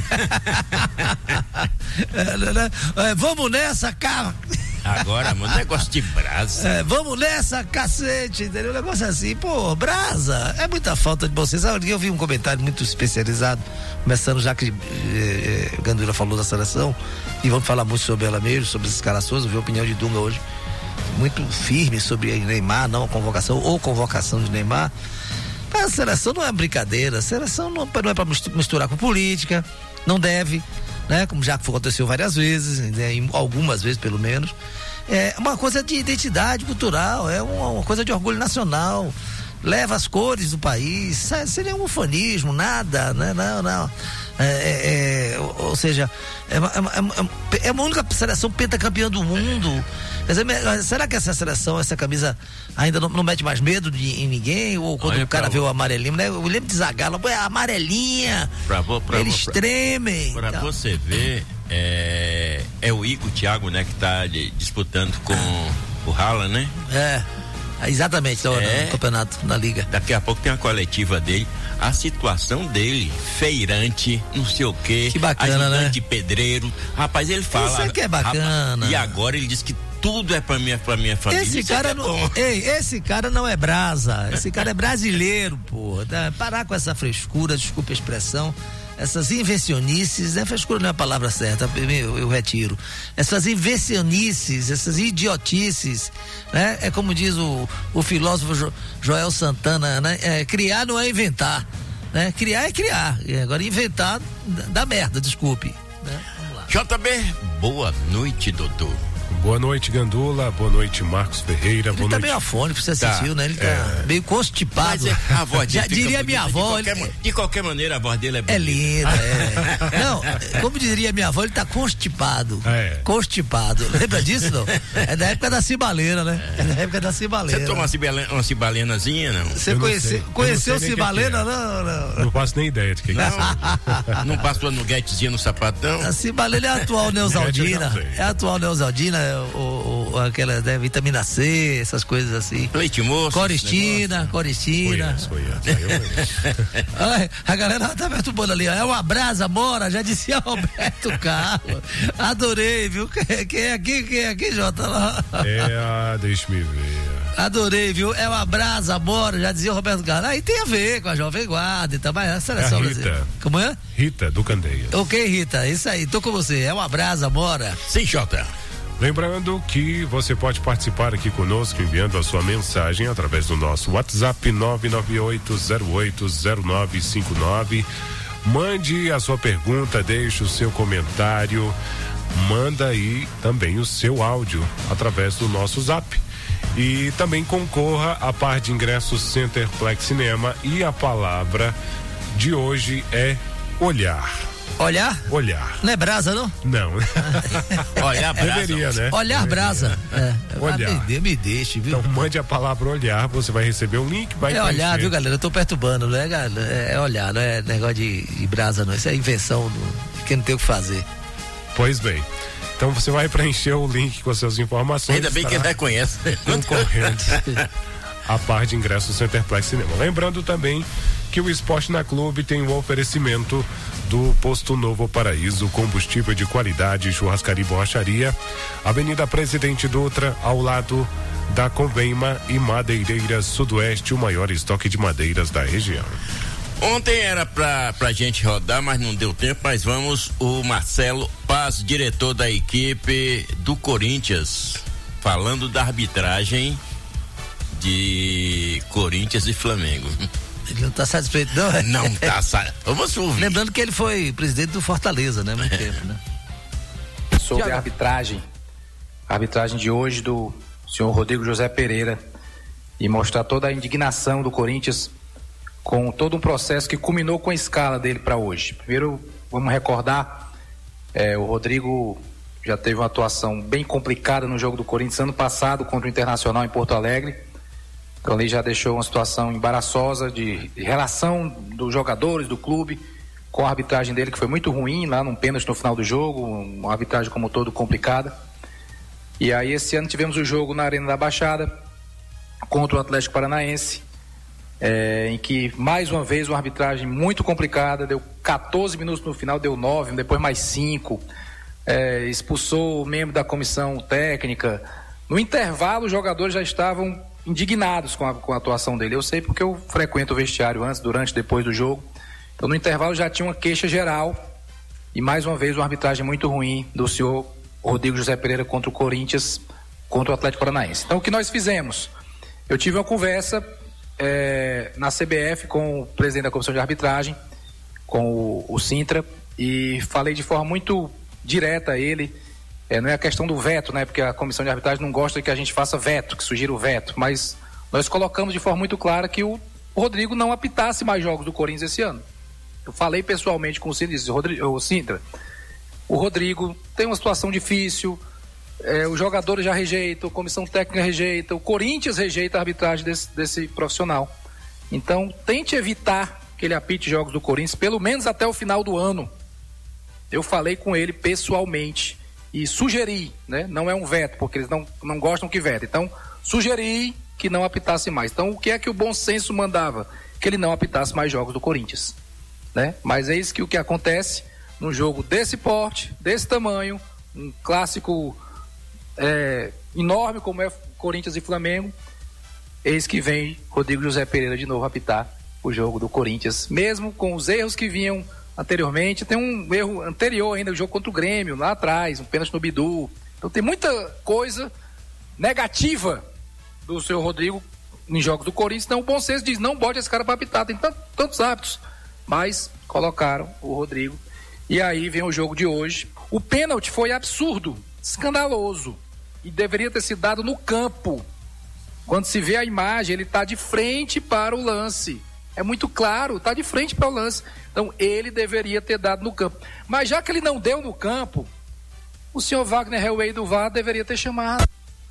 é, vamos nessa, cara. Agora, mano, negócio de brasa. É, vamos nessa, cacete, entendeu? Um negócio assim, pô, brasa, é muita falta de vocês. Eu vi um comentário muito especializado, começando já que eh, eh, Gandula falou da seleção, e vamos falar muito sobre ela mesmo, sobre as escalações. Eu vi a opinião de Dunga hoje, muito firme sobre Neymar, não a convocação, ou convocação de Neymar. A seleção não é brincadeira, a seleção não, não é para misturar com política, não deve, né? Como já aconteceu várias vezes, né? Algumas vezes pelo menos. É uma coisa de identidade cultural, é uma, uma coisa de orgulho nacional, leva as cores do país, seria um ufanismo, nada, né? Não, não. É, é, é, ou seja, é uma, é, uma, é uma única seleção pentacampeã do mundo. Quer dizer, será que essa seleção, essa camisa ainda não, não mete mais medo de, em ninguém? Ou quando Olha o cara vê o amarelinho, né? Eu lembro de Zagallo, é amarelinha. Pra, pra, eles pra, tremem. Pra então. Você ver, é, é o Igor Thiago, né? Que tá de, disputando com ah. o Haaland, né? É. Exatamente, no, é, no campeonato, na liga. Daqui a pouco tem a coletiva dele. A situação dele, feirante, não sei o quê. Que bacana, ajudante né? de pedreiro. Rapaz, ele fala. Isso é que é bacana. Rapaz, e agora ele diz que tudo é pra minha, pra minha família. Esse Isso cara é não, ei, esse cara não é brasa. Esse cara é brasileiro, pô. Parar com essa frescura, desculpa a expressão. essas invencionices, né? Frescura não é a palavra certa, eu, eu retiro. Essas invencionices, essas idiotices, né? É como diz o, o filósofo jo, Joel Santana, né? É, criar não é inventar, né? Criar é criar, e agora inventar dá merda, desculpe. Né? Vamos lá. J B, boa noite, doutor. Boa noite, Gandula. Boa noite, Marcos Ferreira. Ele boa tá noite. meio afônico, você assistiu, Tá. né? Ele tá É. meio constipado. Mas é, a voz dele Já fica diria bonita minha de avó. qualquer ele- ma- De qualquer maneira, a voz dele é bonita. É linda, é. Não, como diria minha avó, ele tá constipado. É. Constipado. Lembra disso, não? É da época da cibaleira, né? É da época da cibaleira. Você toma uma, cibale- uma cibalenazinha, não? Você Eu não conhece- sei. Eu não conheceu sei nem o que cibalena? que é. Não, não. Não faço nem ideia de que que é. Não, não passou no guetezinho no sapatão? A cibalena é a atual Neusaldina. É a atual Neusaldina, o, o, aquela né, vitamina C, essas coisas assim. Leite moço. Coristina, coristina. Conheço, conheço. Aí eu conheço. Ai, a galera tá perturbando ali, ó. É uma brasa, mora, já dizia Roberto Carlos. Adorei, viu? Quem quem é aqui, quem é aqui, Jota? É, ah, deixa-me ver. Adorei, viu? É uma brasa, mora, já dizia o Roberto Carlos. Aí tem a ver com a Jovem Guarda e tal, mas a seleção É a brasileira. Rita. Como é? Rita, do Candeias. Ok, Rita, isso aí, tô com você. É uma brasa, mora. Sim, Jota. Lembrando que você pode participar aqui conosco enviando a sua mensagem através do nosso WhatsApp nove nove oito zero oito zero nove cinco nove. Mande a sua pergunta, deixe o seu comentário, manda aí também o seu áudio através do nosso Zap. E também concorra a par de ingressos Centerplex Cinema, e a palavra de hoje é olhar. Olhar? Olhar. Não é brasa, não? Não. Olhar brasa. Deveria, né? Olhar Deveria. brasa. É. Olhar. Ah, me, me deixe, viu? Então mande a palavra olhar, você vai receber um link, vai É olhar, preencher. viu, galera? Eu tô perturbando, não é, galera? É olhar, não é negócio de, de brasa, não. Isso é invenção do, de quem não tem o que fazer. Pois bem. Então você vai preencher o link com as suas informações. Ainda bem que ele reconhece. Concorrendo a par de ingressos Centerplex Cinema. Lembrando também que o Esporte na Clube tem o oferecimento do Posto Novo Paraíso, combustível de qualidade, churrascaria e borracharia, Avenida Presidente Dutra, ao lado da Convenma, e Madeireiras Sudoeste, o maior estoque de madeiras da região. Ontem era pra, pra gente rodar, mas não deu tempo, mas vamos, o Marcelo Paz, diretor da equipe do Corinthians, falando da arbitragem de Corinthians e Flamengo. Ele não tá satisfeito, não? é? Não tá satisfeito. Vamos ouvir. Lembrando que ele foi presidente do Fortaleza, né? Muito tempo, né? Sobre a arbitragem, a arbitragem de hoje do senhor Rodrigo José Pereira, e mostrar toda a indignação do Corinthians com todo um processo que culminou com a escala dele para hoje. Primeiro, vamos recordar, é, o Rodrigo já teve uma atuação bem complicada no jogo do Corinthians ano passado contra o Internacional em Porto Alegre. Então ali já deixou uma situação embaraçosa de, de relação dos jogadores, do clube, com a arbitragem dele, que foi muito ruim lá num pênalti no final do jogo, uma arbitragem como um todo complicada. E aí esse ano tivemos o jogo na Arena da Baixada contra o Atlético Paranaense, é, em que mais uma vez uma arbitragem muito complicada, deu quatorze minutos no final, deu nove, depois mais cinco, é, expulsou o membro da comissão técnica. No intervalo os jogadores já estavam indignados com a, com a atuação dele. Eu sei porque eu frequento o vestiário antes, durante, depois do jogo. Então no intervalo já tinha uma queixa geral, e mais uma vez uma arbitragem muito ruim do senhor Rodrigo José Pereira contra o Corinthians, contra o Atlético Paranaense. Então o que nós fizemos? Eu tive uma conversa é, na C B F com o presidente da comissão de arbitragem, com o, o Sintra, e falei de forma muito direta a ele. É, não é a questão do veto, né? Porque a comissão de arbitragem não gosta que a gente faça veto, que sugira o veto, mas nós colocamos de forma muito clara que o Rodrigo não apitasse mais jogos do Corinthians esse ano. Eu falei pessoalmente com o Sintra, disse, o Sintra, o Rodrigo tem uma situação difícil, é, os jogadores já rejeitam, a comissão técnica rejeita, o Corinthians rejeita a arbitragem desse, desse profissional. Então, tente evitar que ele apite jogos do Corinthians, pelo menos até o final do ano. Eu falei com ele pessoalmente e sugeri, né? Não é um veto, porque eles não, não gostam que veta. Então, sugeri que não apitasse mais. Então, o que é que o bom senso mandava? Que ele não apitasse mais jogos do Corinthians, né? Mas é isso que o que acontece num jogo desse porte, desse tamanho, um clássico é, enorme como é Corinthians e Flamengo. Eis que vem Rodrigo José Pereira de novo apitar o jogo do Corinthians, mesmo com os erros que vinham anteriormente, tem um erro anterior ainda, o jogo contra o Grêmio, lá atrás, um pênalti no Bidu. Então tem muita coisa negativa do senhor Rodrigo em jogos do Corinthians. Então o bom senso diz, não bote esse cara para apitar, tem tantos, tantos hábitos, mas colocaram o Rodrigo. E aí vem o jogo de hoje. O pênalti foi absurdo, escandaloso, e deveria ter sido dado no campo. Quando se vê a imagem, ele está de frente para o lance. É muito claro, está de frente para o lance. Então ele deveria ter dado no campo. Mas já que ele não deu no campo, o senhor Wagner Helway do V A R deveria ter chamado.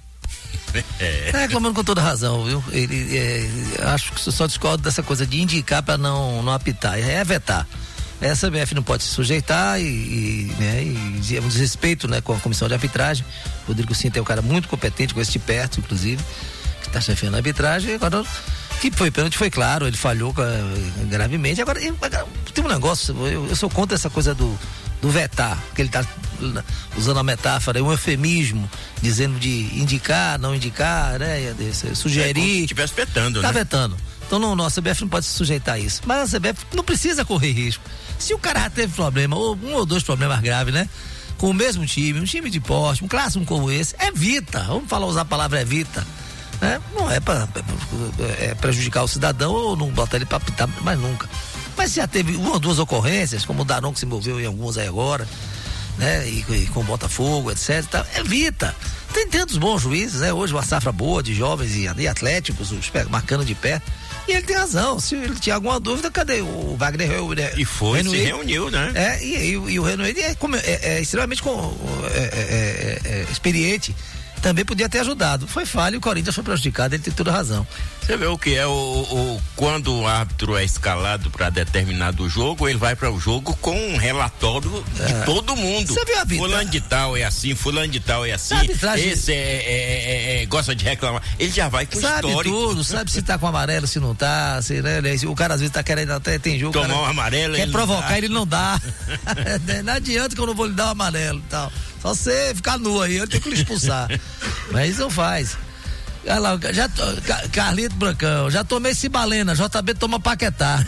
É. Tá reclamando com toda razão, viu? Ele, é, acho que só discordo dessa coisa de indicar para não, não apitar, é vetar. A C B F não pode se sujeitar e, e, né, e é um desrespeito, né, com a comissão de arbitragem. O Rodrigo Cinta é um cara muito competente, com esse de perto, inclusive, que está chefiando a arbitragem. Agora, que foi pênalti, foi claro, ele falhou uh, gravemente. Agora, eu, tem um negócio, eu, eu sou contra essa coisa do, do vetar, que ele está usando a metáfora, é um eufemismo, dizendo de indicar, não indicar, né, sugerir. É como se estivesse vetando, tá né? Tá vetando. Então não, não, a C B F não pode se sujeitar a isso. Mas a C B F não precisa correr risco. Se o cara já teve problema, ou um ou dois problemas graves, né? Com o mesmo time, um time de porte, um clássico como esse, evita. Vamos falar, usar a palavra evita. Né? Não é para é prejudicar o cidadão ou não botar ele para apitar, mas nunca. Mas se já teve uma ou duas ocorrências, como o Daron que se envolveu em algumas aí agora, né? E, e com o Botafogo, etcétera. Evita. Tem tantos bons juízes, né? Hoje uma safra boa de jovens e, e atléticos, os marcando de pé. E ele tem razão. Se ele tinha alguma dúvida, cadê o Wagner Helway? E foi, Renoir, se reuniu, né? É, e, e, e o Renoir é, é, é extremamente com, é, é, é, é, experiente. Também podia ter ajudado. Foi falha e o Corinthians foi prejudicado, ele tem toda a razão. Você vê o que é o, o quando o árbitro é escalado para determinado jogo, ele vai para o jogo com um relatório é. de todo mundo. Você viu a vida? Fulano de tal é assim, fulano de tal é assim. Esse é, é, é, é, gosta de reclamar. Ele já vai com sabe histórico. Sabe tudo, sabe se tá com amarelo, se não tá, se, né, o cara às vezes tá querendo até tem jogo. Tomar um amarelo, quer provocar, ele não dá. Não adianta que eu não vou lhe dar um amarelo e tal. Só você ficar nu aí, eu tenho que lhe expulsar. Mas não faz. Olha lá, já, Carlito Brancão, já tomei Cibalena, J B toma Paquetá.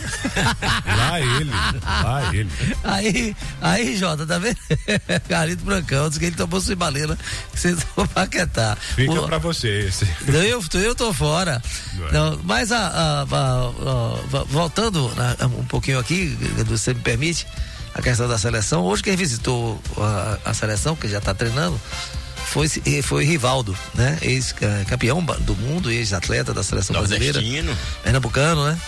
Lá ele, lá ele. Aí, aí, Jota, tá vendo? Carlito Brancão, disse que ele tomou Cibalena, que você tomou Paquetá. Fica o, pra você esse. Eu, eu tô fora. Não, mas, a, a, a, a, voltando a, um pouquinho aqui, você me permite, a questão da seleção, hoje quem visitou a, a seleção, que já tá treinando, Foi, foi Rivaldo, né? Ex-campeão do mundo, ex-atleta da seleção brasileira. Pernambucano, né?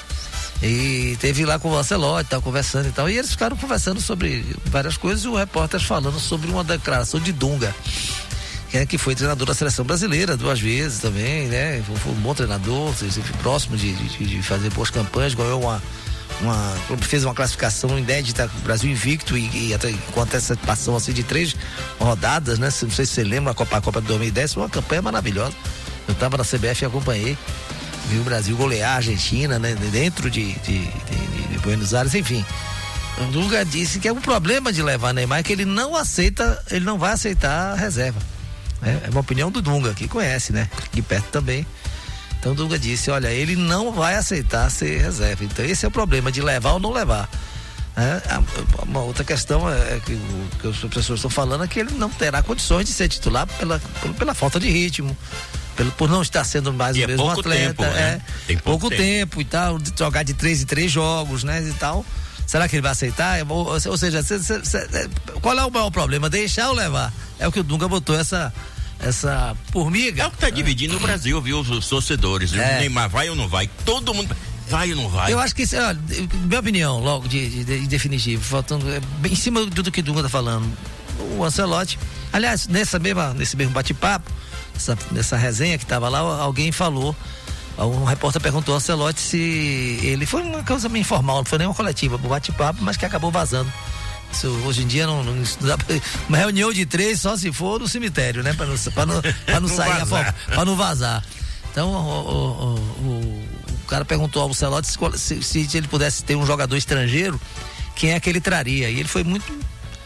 E teve lá com o Ancelotti, tal, conversando e tal. E eles ficaram conversando sobre várias coisas e o repórter falando sobre uma declaração de Dunga, que, é, que foi treinador da seleção brasileira duas vezes também, né? Foi um bom treinador, próximo de, de, de fazer boas campanhas, ganhou uma. Uma, fez uma classificação inédita, Brasil invicto e, e até com antecipação assim de três rodadas, né? Não sei se você lembra a Copa, a Copa de dois mil e dez, foi uma campanha maravilhosa. Eu estava na C B F e acompanhei, vi o Brasil golear a Argentina, né? Dentro de, de, de, de Buenos Aires, enfim. O Dunga disse que é um problema de levar Neymar, é que ele não aceita, ele não vai aceitar a reserva. Né? É uma opinião do Dunga, que conhece, né? De perto também. Então o Dunga disse, olha, ele não vai aceitar ser reserva. Então esse é o problema, de levar ou não levar. É, uma outra questão é que, o, que as pessoas estão falando é que ele não terá condições de ser titular pela, pela falta de ritmo, pelo, por não estar sendo mais e o mesmo é atleta. Tempo, né? É, Tem pouco, pouco tempo. tempo e tal, de jogar de três em três jogos, né? E tal. Será que ele vai aceitar? Ou, ou seja, cê, cê, cê, qual é o maior problema? Deixar ou levar? É o que o Dunga botou essa. Essa formiga. É o que tá dividindo o Brasil, viu? Os torcedores. É. O Neymar vai ou não vai? Todo mundo vai ou não vai? Eu acho que, olha, minha opinião, logo de, de, de definitivo, faltando, é, em cima do que o Dunga tá falando, o Ancelotti, aliás, nessa mesma, nesse mesmo bate-papo, nessa, nessa resenha que tava lá, alguém falou, um repórter perguntou ao Ancelotti se ele, foi uma coisa meio informal, não foi nem uma coletiva, um bate-papo, mas que acabou vazando. Isso, hoje em dia não, não, não dá pra, uma reunião de três só se for no cemitério, né? Pra não, pra não, pra não sair a foto, pra não vazar. Então o, o, o, o cara perguntou ao Ancelotti se, se, se ele pudesse ter um jogador estrangeiro, quem é que ele traria? E ele foi muito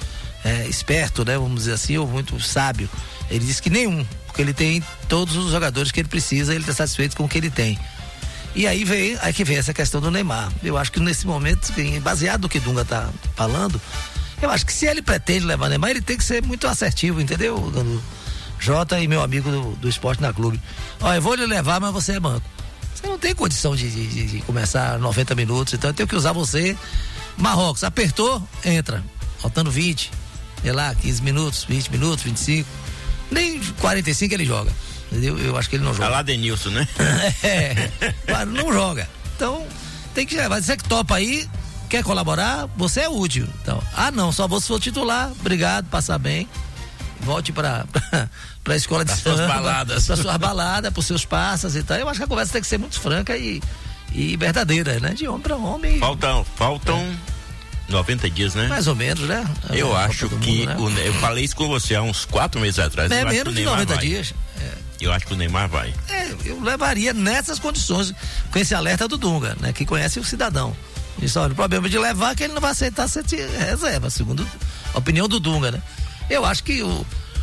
é, esperto, né? Vamos dizer assim, ou muito sábio. Ele disse que nenhum, porque ele tem todos os jogadores que ele precisa, ele está satisfeito com o que ele tem. E aí veio, aí que vem essa questão do Neymar. Eu acho que nesse momento, baseado no que Dunga tá falando, eu acho que se ele pretende levar Neymar, ele tem que ser muito assertivo, entendeu, Gandu? Jota e meu amigo do, do Esporte na Clube. Olha, eu vou lhe levar, mas você é banco. Você não tem condição de, de, de começar noventa minutos, então eu tenho que usar você. Marrocos, apertou, entra. Faltando vinte, sei lá, quinze minutos, vinte minutos, vinte e cinco. Nem quarenta e cinco ele joga. Entendeu? Eu acho que ele não joga. Tá lá Denilson, né? É, não joga. Então, tem que levar. Você que topa aí, quer colaborar, você é útil. Então, ah, não, só vou se for titular, obrigado, passar bem. Volte para para a escola de samba, suas baladas, para suas baladas, para os seus passas e tal. Eu acho que a conversa tem que ser muito franca e, e verdadeira, né? De homem para homem. Faltam, faltam é. noventa dias, né? Mais ou menos, né? Eu a acho Copa do que Mundo, né? o, eu falei isso com você há uns quatro meses atrás. É eu menos de noventa vai. dias. É. Eu acho que o Neymar vai. É, eu levaria nessas condições, com esse alerta do Dunga, né? Que conhece o cidadão. Isso, olha, o problema de levar é que ele não vai aceitar ser reserva, segundo a opinião do Dunga, né? Eu acho que o,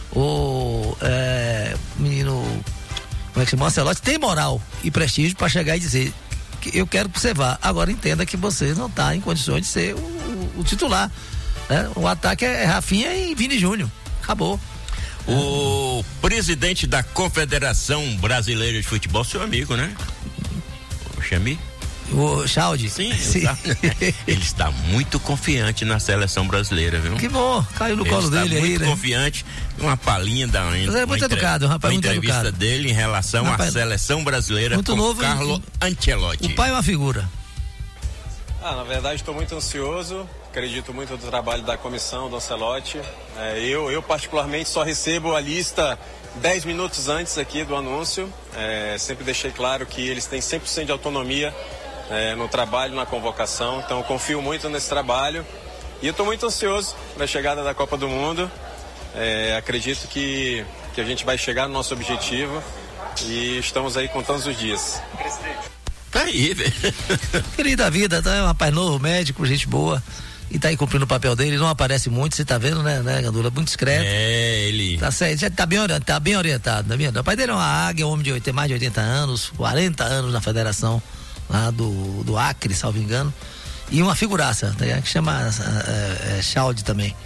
o é, menino, como é que chama? Ancelotti tem moral e prestígio para chegar e dizer que eu quero que você vá. Agora entenda que você não está em condições de ser o, o, o titular. Né? O ataque é Rafinha e Vini Júnior. Acabou. O presidente da Confederação Brasileira de Futebol, seu amigo, né? O Xami? O Chaldi? Sim, Sim. Ele está muito confiante na seleção brasileira, viu? Que bom, caiu no ele colo dele aí, né? Ele está muito confiante, uma palhinha da Mas é muito entre... educado, um rapaz uma muito entrevista educado. dele em relação rapaz, à seleção brasileira muito com novo, Carlo e... Ancelotti. O pai é uma figura. Ah, na verdade estou muito ansioso, acredito muito no trabalho da comissão do Ancelotti. É, eu, eu particularmente só recebo a lista dez minutos antes aqui do anúncio. É, sempre deixei claro que eles têm cem por cento de autonomia É, no trabalho, na convocação, então eu confio muito nesse trabalho e eu estou muito ansioso para a chegada da Copa do Mundo. É, acredito que, que a gente vai chegar no nosso objetivo e estamos aí contando os dias. Tá aí, velho. Querido da vida, tá? É um rapaz novo, médico, gente boa. E tá aí cumprindo o papel dele, não aparece muito, você tá vendo, né, né, Gandula? Muito discreto. É, ele. Tá certo, já tá bem orientado, tá bem orientado, tá vendo? O pai dele é uma águia, um homem de oitenta, mais de oitenta anos, quarenta anos na federação lá do, do Acre, salvo engano, e uma figuraça, tá, que chama é, é, Chaldi também.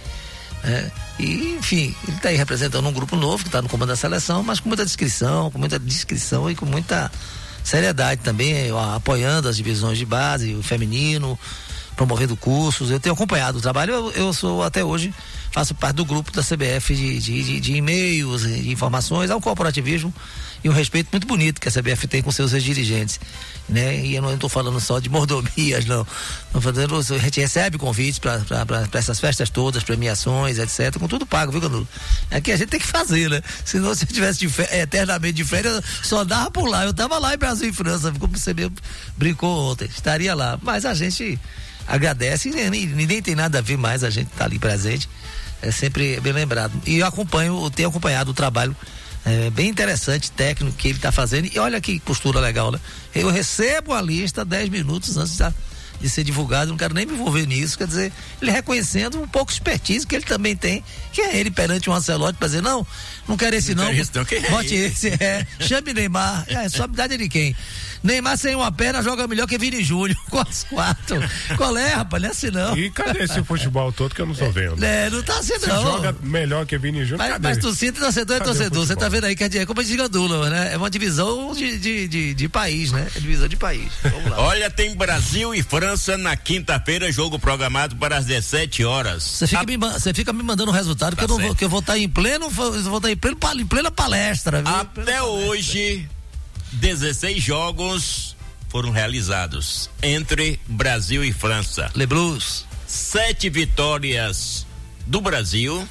É, e, enfim, ele está aí representando um grupo novo que está no comando da seleção, mas com muita discrição, com muita discrição e com muita seriedade também, ó, apoiando as divisões de base, o feminino, promovendo cursos. Eu tenho acompanhado o trabalho, eu, eu sou até hoje, faço parte do grupo da C B F de, de, de, de e-mails, de informações, há um corporativismo e um respeito muito bonito que a C B F tem com seus dirigentes, né? E eu não estou falando só de mordomias, não. Tô falando, a gente recebe convites para essas festas todas, premiações, etcétera, com tudo pago, viu, Canudo? É que a gente tem que fazer, né? Senão, se eu tivesse de férias, eternamente de férias, só dava por lá. Eu tava lá em Brasil e França, como você mesmo brincou ontem, estaria lá. Mas a gente agradece e ninguém tem nada a ver mais, a gente tá ali presente. É sempre bem lembrado. E eu acompanho, tenho acompanhado o trabalho é, bem interessante, técnico que ele está fazendo. E olha que postura legal, né? Eu recebo a lista dez minutos antes de, de ser divulgado, não quero nem me envolver nisso. Quer dizer, ele reconhecendo um pouco de expertise que ele também tem, que é ele perante o Ancelotti para dizer: não, não quero esse não, não bote esse, é, chame Neymar. É, só habilidade de quem? Neymar sem uma perna joga melhor que Vini Júnior, com as quatro. Qual é, rapaz? Não é assim não. E cadê esse futebol todo que eu não tô vendo? É, não tá assim não. Você joga melhor que Vini Júnior, mas, mas tu sinta torcedor é torcedor. Você tá vendo aí que é como a de Gandula, né? É uma divisão de, de, de, de país, né? É divisão de país. Vamos lá. Olha, tem Brasil e França na quinta-feira, jogo programado para as dezessete horas. Você fica, A... me, fica me mandando o resultado, tá que, eu não vou, que eu vou estar em pleno, vou estar em, pleno, em plena palestra. Viu? Até plena hoje, dezesseis jogos foram realizados entre Brasil e França. Le Blues. Sete vitórias do Brasil,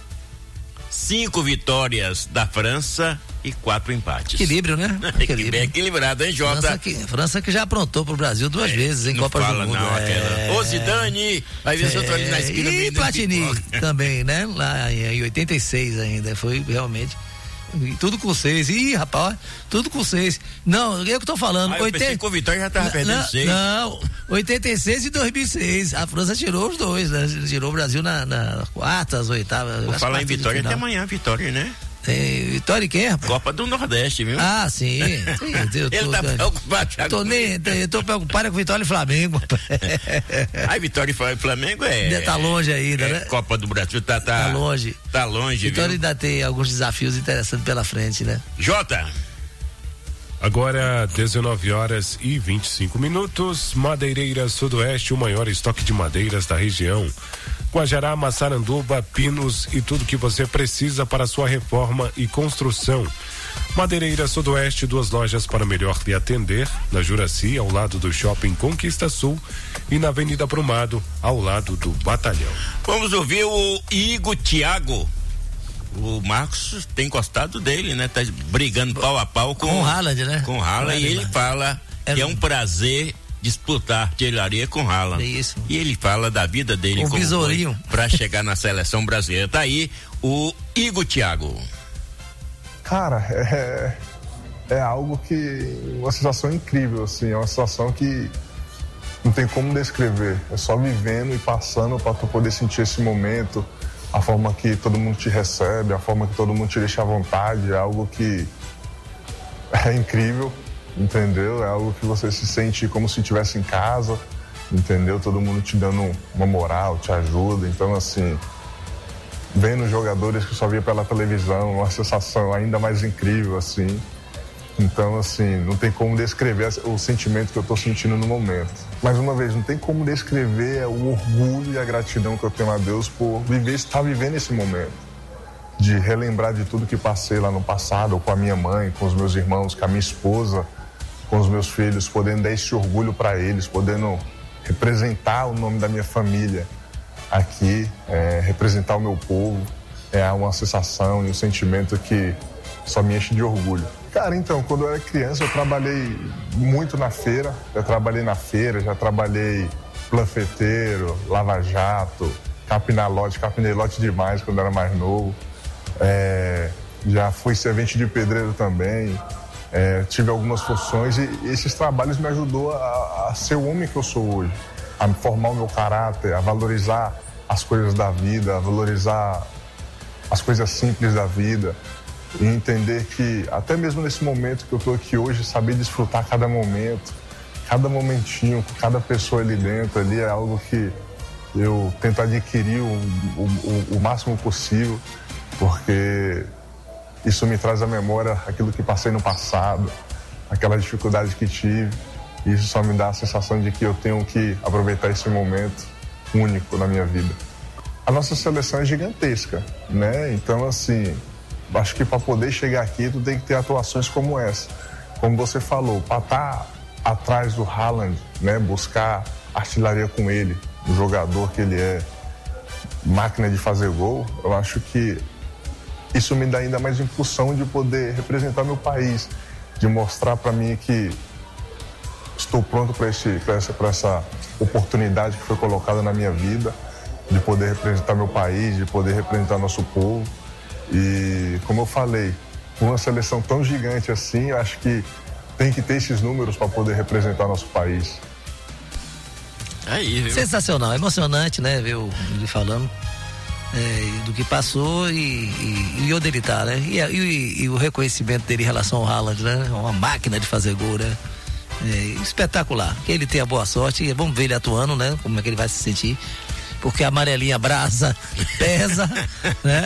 cinco vitórias da França e quatro empates. Equilíbrio, né? Equilíbrio. Bem equilibrado, hein, Jota? França que, França que já aprontou pro Brasil duas é, vezes em Copa do Mundo. Não, é, aquela. Ô Zidane, vai ver é, se eu tô ali na esquina. E Platini também, né? Lá em oitenta e seis ainda, foi realmente... Tudo com seis. Ih, rapaz, tudo com seis. Não, eu que tô falando. Ah, eu pensei que o Vitória já tava perdendo não, seis. Não, oitenta e seis e dois mil e seis. A França tirou os dois, né? Tirou o Brasil na, na quartas, oitavas. Vou falar em Vitória até amanhã, Vitória, né? Tem Vitória e quem, rapaz? Copa do Nordeste, viu? Ah, sim. sim eu tô, Ele tá tô, preocupado já tô com nem, Eu tô preocupado com Vitória e Flamengo. Aí Vitória e Flamengo é... Tá longe ainda, é, né? Copa do Brasil tá... Tá, tá longe. Tá longe, Vitória viu? ainda tem alguns desafios interessantes pela frente, né? Jota. Agora, dezenove horas e vinte e cinco minutos, Madeireira Sudoeste, o maior estoque de madeiras da região. Guajará, Massaranduba, Pinos e tudo que você precisa para sua reforma e construção. Madeireira Sudoeste, duas lojas para melhor lhe atender, na Juraci, ao lado do Shopping Conquista Sul, e na Avenida Brumado, ao lado do Batalhão. Vamos ouvir o Igor Thiago. O Marcos tem gostado dele, né? Tá brigando pau a pau com, com o Haaland, né? Com o Haaland, e ele fala é que é um prazer disputar artilharia com o Haaland. É isso. E ele fala da vida dele o como besourinho para chegar na seleção brasileira. Tá aí o Igor Thiago. Cara, é, é algo que uma sensação incrível, assim, é uma sensação que não tem como descrever. É só vivendo e passando para tu poder sentir esse momento. A forma que todo mundo te recebe, a forma que todo mundo te deixa à vontade, é algo que é incrível, entendeu? É algo que você se sente como se estivesse em casa, entendeu? Todo mundo te dando uma moral, te ajuda. Então, assim, vendo jogadores que só via pela televisão, uma sensação ainda mais incrível, assim. Então, assim, não tem como descrever o sentimento que eu tô sentindo no momento. Mais uma vez, não tem como descrever o orgulho e a gratidão que eu tenho a Deus por viver, estar vivendo esse momento. De relembrar de tudo que passei lá no passado, com a minha mãe, com os meus irmãos, com a minha esposa, com os meus filhos, podendo dar esse orgulho para eles, podendo representar o nome da minha família aqui, é, representar o meu povo. É uma sensação e um sentimento que só me enche de orgulho. Cara, então, quando eu era criança, eu trabalhei muito na feira. Já trabalhei na feira, já trabalhei planfeteiro, lava-jato, capinalote, capinei lote demais quando eu era mais novo. É, já fui servente de pedreiro também. É, tive algumas funções e esses trabalhos me ajudou a, a ser o homem que eu sou hoje. A formar o meu caráter, a valorizar as coisas da vida, a valorizar as coisas simples da vida. E entender que, até mesmo nesse momento que eu estou aqui hoje, saber desfrutar cada momento, cada momentinho, com cada pessoa ali dentro, ali é algo que eu tento adquirir o, o, o máximo possível, porque isso me traz à memória aquilo que passei no passado, aquela dificuldade que tive, e isso só me dá a sensação de que eu tenho que aproveitar esse momento único na minha vida. A nossa seleção é gigantesca, né? Então, assim, acho que para poder chegar aqui, tu tem que ter atuações como essa. Como você falou, para estar atrás do Haaland, né? Buscar artilharia com ele, o jogador que ele é, máquina de fazer gol, eu acho que isso me dá ainda mais impulsão de poder representar meu país, de mostrar para mim que estou pronto para esse, para essa, para essa oportunidade que foi colocada na minha vida, de poder representar meu país, de poder representar nosso povo. E, como eu falei, uma seleção tão gigante assim, eu acho que tem que ter esses números para poder representar nosso país. Aí, viu? Sensacional, emocionante, né? Ver ele falando é, do que passou e, e, e onde ele tá, né? E, e, e o reconhecimento dele em relação ao Haaland, né? Uma máquina de fazer gol, né? É, espetacular. Que ele tenha boa sorte e vamos ver ele atuando, né? Como é que ele vai se sentir. Porque a amarelinha brasa, pesa, né?